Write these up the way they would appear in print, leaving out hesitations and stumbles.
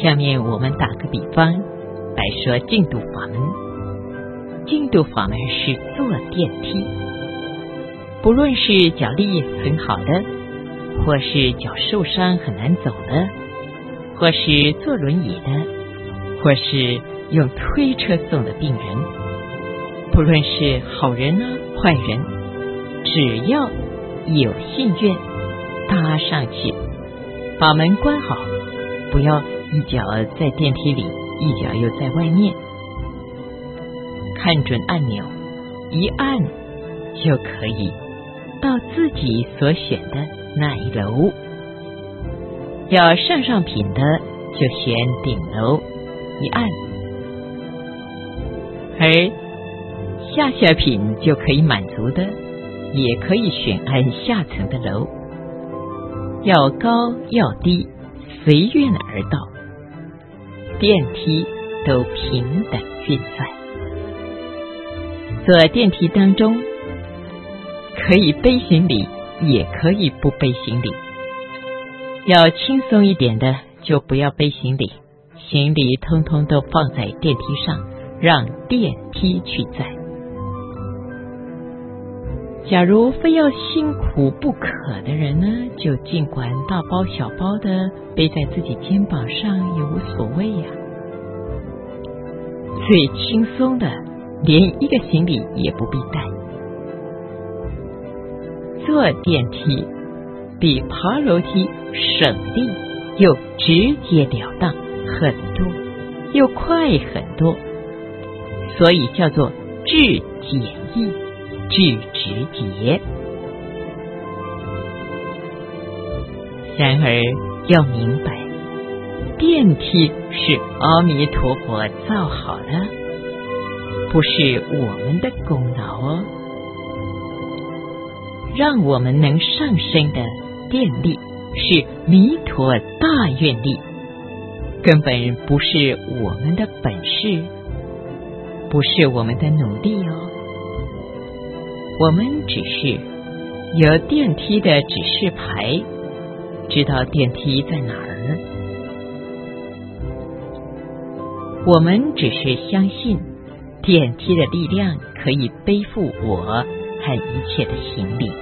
下面我们打个比方来说净土法门。净土法门是坐电梯，不论是脚力很好的，或是脚受伤很难走的，或是坐轮椅的，或是用推车送的病人，不论是好人坏人，只要有信愿搭上去，把门关好，不要一脚在电梯里，一脚又在外面，看准按钮，一按就可以到自己所选的那一楼。要上品的就选顶楼，一按，而下品就可以满足的，也可以选按下层的楼。要高要低，随愿而到，电梯都平等运算。坐电梯当中，可以背行李，也可以不背行李。要轻松一点的，就不要背行李，行李通通都放在电梯上，让电梯去载。假如非要辛苦不可的人呢，就尽管大包小包的背在自己肩膀上，也无所谓呀。最轻松的，连一个行李也不必带。坐电梯比爬楼梯省力，又直截了当很多，又快很多，所以叫做至简易，至直接。然而要明白，电梯是阿弥陀佛造好的，不是我们的功劳哦。让我们能上升的电力是弥陀大愿力，根本不是我们的本事，不是我们的努力哦。我们只是有电梯的指示牌，知道电梯在哪儿。我们只是相信电梯的力量可以背负我和一切的行李，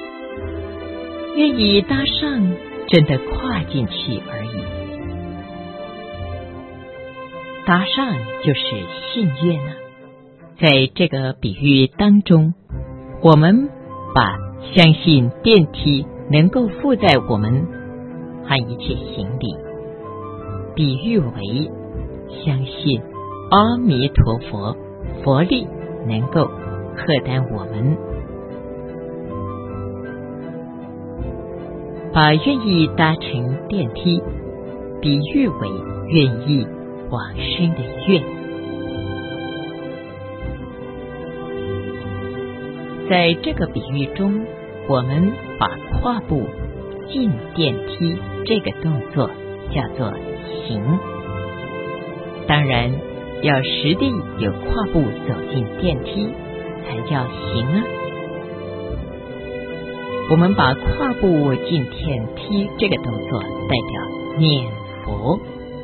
愿意搭上，真的跨进去而已。搭上就是信愿啊。在这个比喻当中，我们把相信电梯能够负载我们和一切行李，比喻为相信阿弥陀佛佛力能够荷担我们，把愿意搭乘电梯比喻为愿意往生的愿。在这个比喻中，我们把跨步进电梯这个动作叫做行。当然要实地有跨步走进电梯才叫行啊。我们把跨步进电梯这个动作代表念佛。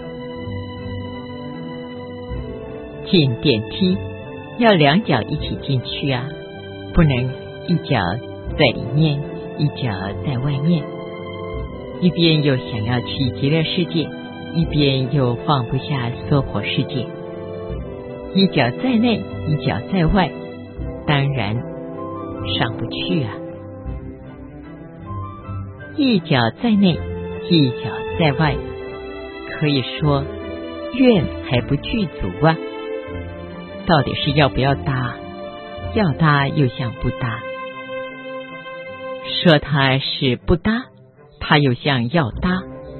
进电梯要两脚一起进去啊，不能一脚在里面，一脚在外面，一边又想要去极乐世界，一边又放不下娑婆世界。一脚在内，一脚在外，当然上不去啊。一脚在内，一脚在外，可以说愿还不具足啊。到底是要不要搭？要搭又像不搭。说他是不搭，他又像要搭。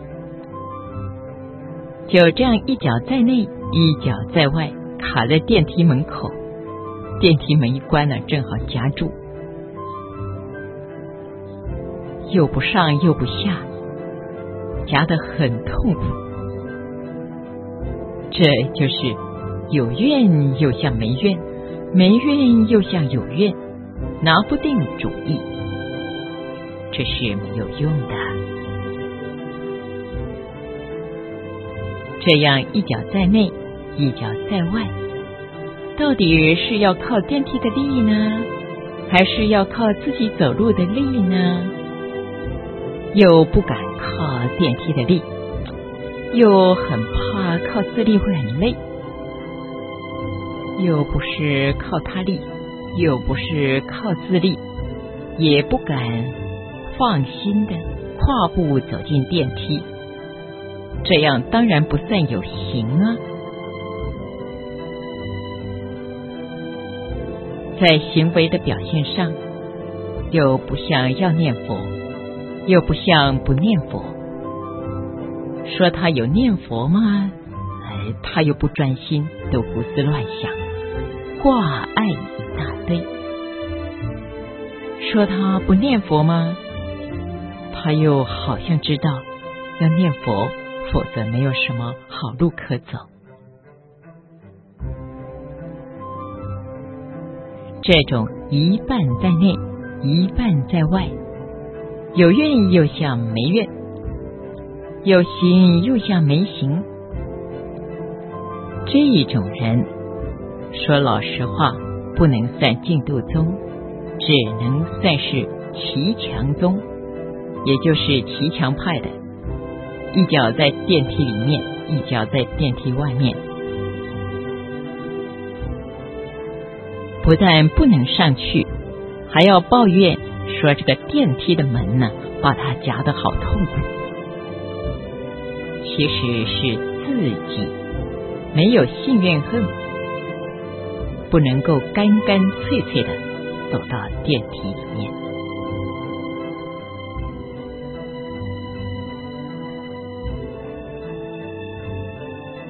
就这样一脚在内，一脚在外，卡在电梯门口，电梯门一关了，正好夹住，又不上又不下，夹得很痛苦。这就是有愿又像没愿，没愿又像有愿，拿不定主意，这是没有用的。 这样一脚在内，一脚在外，到底是要靠电梯的力呢，还是要靠自己走路的力呢？又不敢靠电梯的力，又很怕靠自力会很累，又不是靠他力，又不是靠自力，也不敢放心的跨步走进电梯，这样当然不算有行啊。在行为的表现上，又不像要念佛，又不像不念佛。说他有念佛吗？他又不专心，都胡思乱想，挂碍一大堆。说他不念佛吗？他又好像知道要念佛，否则没有什么好路可走。这种一半在内，一半在外，有愿又像没愿，有行又像没行，这种人说老实话，不能算净土宗，只能算是骑墙宗，也就是骑墙派的，一脚在电梯里面，一脚在电梯外面，不但不能上去，还要抱怨说这个电梯的门呢，把他夹得好痛苦。其实是自己没有信愿恨，不能够干干脆脆的走到电梯里面。